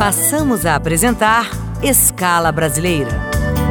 Passamos a apresentar Escala Brasileira.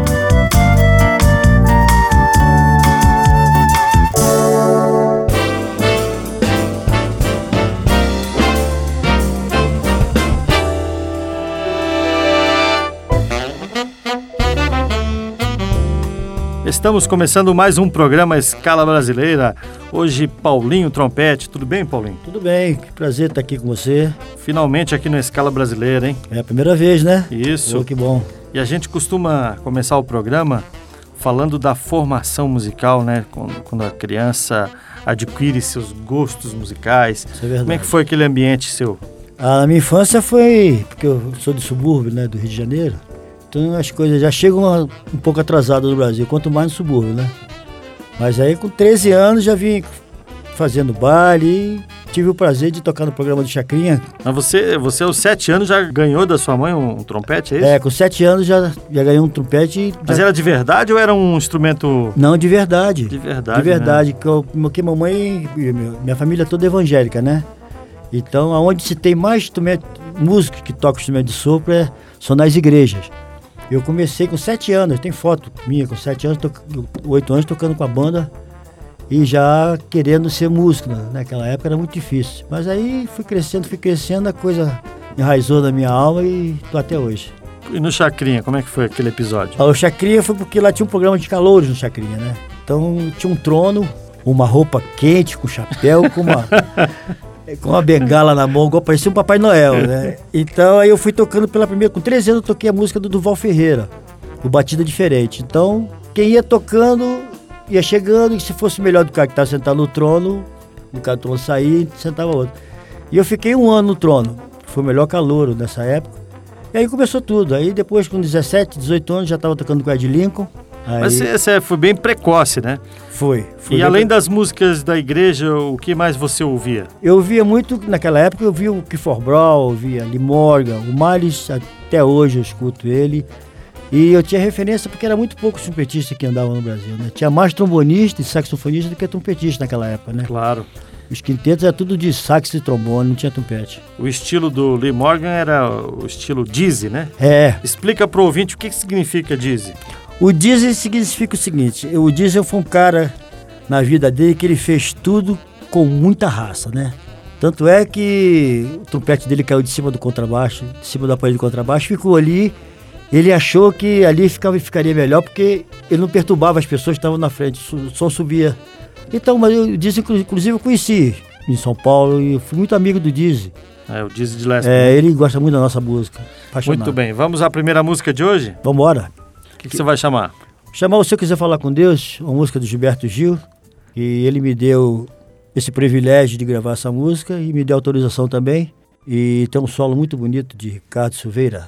Estamos começando mais um programa Escala Brasileira. Hoje, Paulinho Trompete. Tudo bem, Paulinho? Tudo bem, que prazer estar aqui com você. Finalmente aqui no Escala Brasileira, hein? É a primeira vez, né? Isso. Que bom. E a gente costuma começar o programa falando da formação musical, né? Quando a criança adquire seus gostos musicais. Isso é verdade. Como é que foi aquele ambiente seu? A minha infância foi, porque eu sou de subúrbio, né, do Rio de Janeiro. Então as coisas já chegam um pouco atrasadas no Brasil, quanto mais no subúrbio, né? Mas aí com 13 anos já vim fazendo baile e tive o prazer de tocar no programa do Chacrinha. Mas você aos 7 anos já ganhou da sua mãe um trompete, é isso? É, com 7 anos já ganhei um trompete. Mas era de verdade ou era um instrumento... Não, de verdade. De verdade, De verdade, né? porque mamãe, minha família é toda evangélica, né? Então, aonde se tem mais instrumento, músicos que tocam instrumento de sopro são nas igrejas. Eu comecei com 7 anos, tem foto minha com 7 anos, 8 anos tocando com a banda e já querendo ser músico, né? Naquela época era muito difícil. Mas aí fui crescendo, a coisa enraizou na minha alma e tô até hoje. E no Chacrinha, como é que foi aquele episódio? O Chacrinha foi porque lá tinha um programa de calouros no Chacrinha, né? Então tinha um trono, uma roupa quente, com chapéu, com uma bengala na mão, igual parecia um Papai Noel, né? Então aí eu fui tocando pela primeira... Com 13 anos eu toquei a música do Durval Ferreira, o Batida Diferente. Então, quem ia tocando, ia chegando, e se fosse melhor do cara que estava sentado no trono, o cara do trono saía, sentava outro. E eu fiquei 1 ano no trono, foi o melhor calouro nessa época. E aí começou tudo. Aí depois, com 17, 18 anos, já estava tocando com o Ed Lincoln. Aí... Mas você foi bem precoce, né? Foi e além das músicas da igreja, o que mais você ouvia? Eu ouvia muito, naquela época eu ouvia o Clifford Brown, ouvia Lee Morgan, o Miles, até hoje eu escuto ele. E eu tinha referência porque era muito poucos trompetistas que andavam no Brasil, né? Tinha mais trombonista e saxofonista do que trompetista naquela época, né? Claro. Os quintetos era tudo de sax e trombone, não tinha trompete. O estilo do Lee Morgan era o estilo dizzy, né? É. Explica pro ouvinte o que significa dizzy. O dizzy significa o seguinte, o dizzy foi um cara na vida dele que ele fez tudo com muita raça, né? Tanto é que o trompete dele caiu de cima do contrabaixo, de cima do aparelho do contrabaixo, ficou ali, ele achou que ali ficaria melhor porque ele não perturbava as pessoas que estavam na frente, o som subia. Então, mas o dizzy, inclusive, eu conheci em São Paulo e fui muito amigo do dizzy. É, o dizzy de Leste. Ele gosta muito da nossa música, apaixonado. Muito bem, vamos à primeira música de hoje? Vamos embora. O que você vai chamar? Chamar o Se Eu Quiser Falar com Deus, uma música do Gilberto Gil, e ele me deu esse privilégio de gravar essa música e me deu autorização também. E tem um solo muito bonito de Ricardo Silveira.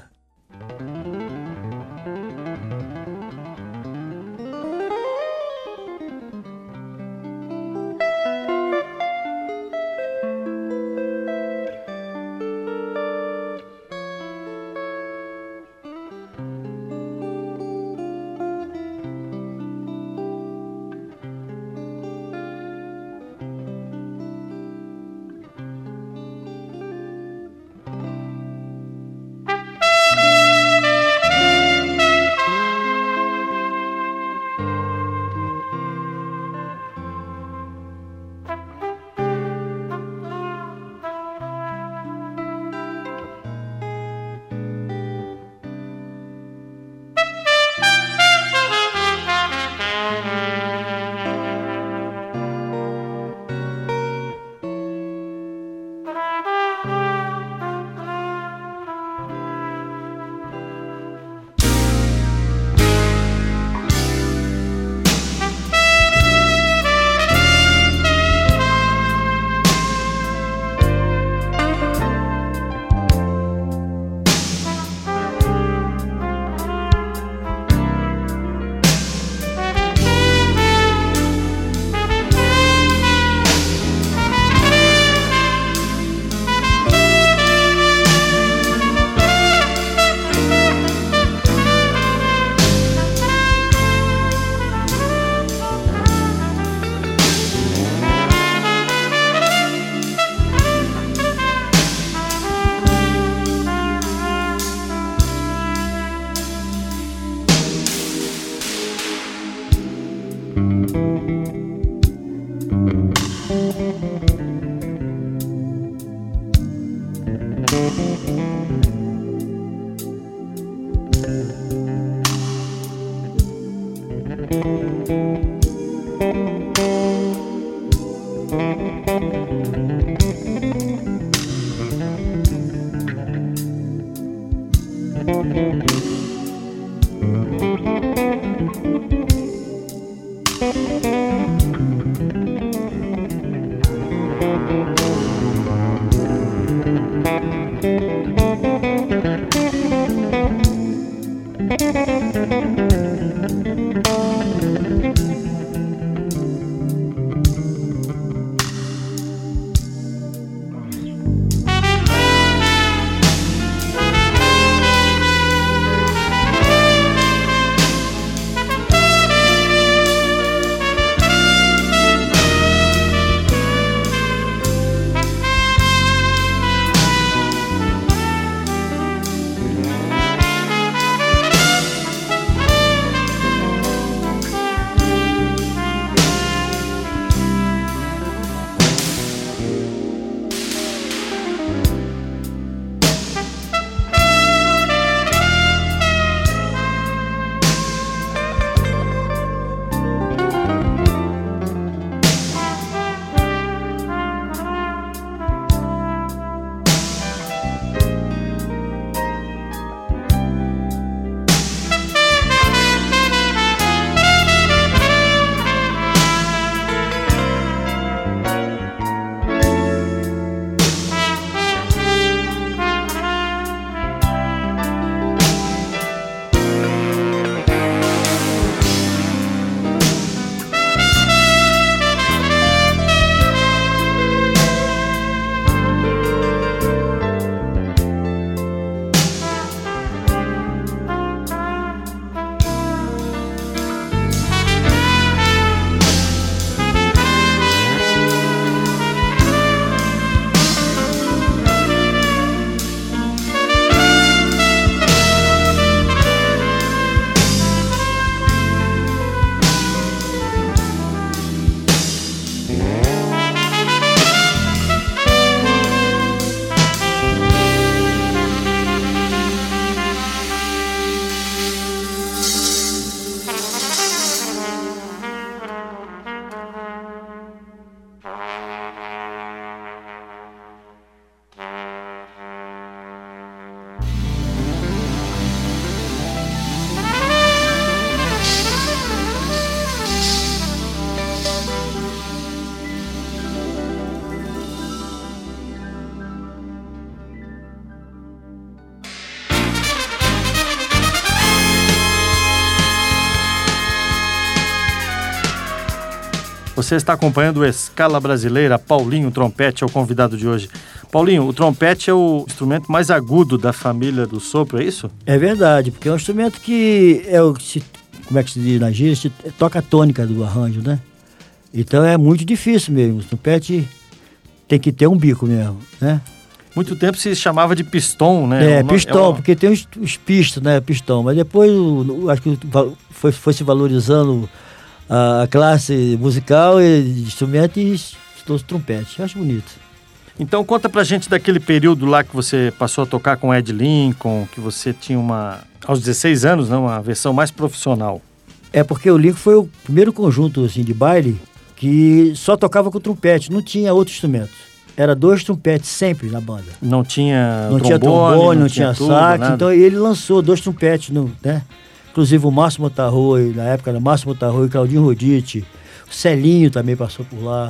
Você está acompanhando o Escala Brasileira. Paulinho Trompete é o convidado de hoje. Paulinho, o trompete é o instrumento mais agudo da família do sopro, é isso? É verdade, porque é um instrumento que como é que se diz na gíria, toca a tônica do arranjo, né? Então é muito difícil mesmo. O trompete tem que ter um bico mesmo, né? Muito tempo se chamava de pistão, né? Pistão, porque tem os pistos, né? Pistão. Mas depois, acho que foi se valorizando a classe musical e de instrumento e os trompetes. Eu acho bonito. Então conta pra gente daquele período lá que você passou a tocar com Ed Lincoln, que você tinha aos 16 anos, né, uma versão mais profissional. É porque o Lincoln foi o primeiro conjunto assim, de baile que só tocava com trompete, não tinha outro instrumento. Era 2 trompetes sempre na banda. Não tinha trombone, não tinha tudo, sax, nada. então ele lançou 2 trompetes, né? Inclusive o Márcio Montarroy, na época era Márcio Montarroy, Claudinho Rodite, o Celinho também passou por lá.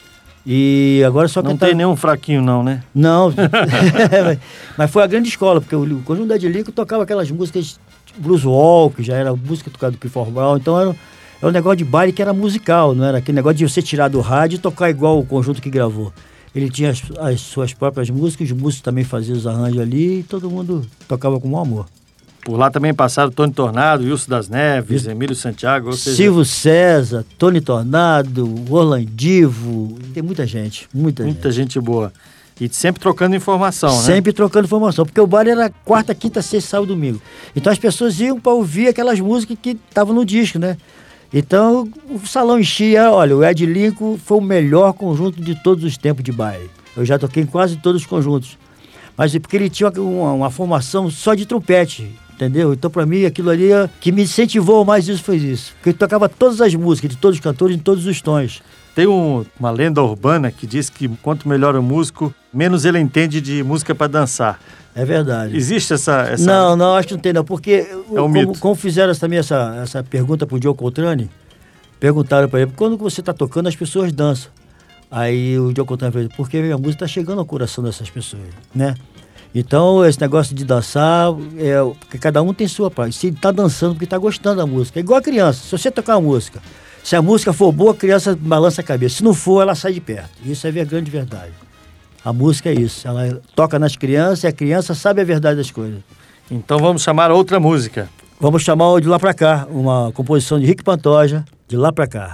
E agora só não tem nenhum fraquinho não, né? Não, mas foi a grande escola, porque o conjunto da Ed Lincoln tocava aquelas músicas blues walk, que já era música tocada do Clifford Brown, então era um negócio de baile que era musical, não era aquele negócio de você tirar do rádio e tocar igual o conjunto que gravou. Ele tinha as suas próprias músicas, os músicos também faziam os arranjos ali e todo mundo tocava com muito amor. Por lá também passaram Tony Tornado, Wilson das Neves, Emílio Santiago, ou seja... Silvio César, Tony Tornado, Orlandivo, tem muita gente. Muita gente boa. E sempre trocando informação, né? Sempre trocando informação, porque o baile era quarta, quinta, sexta, sábado, domingo. Então as pessoas iam para ouvir aquelas músicas que estavam no disco, né? Então o salão enchia. Olha, o Ed Lincoln foi o melhor conjunto de todos os tempos de baile. Eu já toquei em quase todos os conjuntos. Mas porque ele tinha uma formação só de trompete, entendeu? Então, para mim, aquilo ali que me incentivou mais isso foi isso. Porque ele tocava todas as músicas de todos os cantores, em todos os tons. Tem uma lenda urbana que diz que quanto melhor o músico, menos ele entende de música para dançar. É verdade. Existe essa... Não, acho que não tem não, porque mito. Como fizeram também essa pergunta pro Joe Coltrane, perguntaram para ele, quando você está tocando as pessoas dançam. Aí o Joe Coltrane falou, porque a minha música está chegando ao coração dessas pessoas, né? Então, esse negócio de dançar, porque cada um tem sua parte. Se está dançando porque está gostando da música. É igual a criança. Se você tocar uma música, se a música for boa, a criança balança a cabeça. Se não for, ela sai de perto. Isso é a grande verdade. A música é isso. Ela toca nas crianças e a criança sabe a verdade das coisas. Então vamos chamar outra música. Vamos chamar o De Lá Pra Cá, uma composição de Rick Pantoja, De Lá Pra Cá.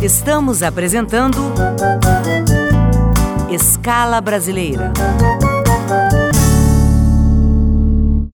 Estamos apresentando Escala Brasileira.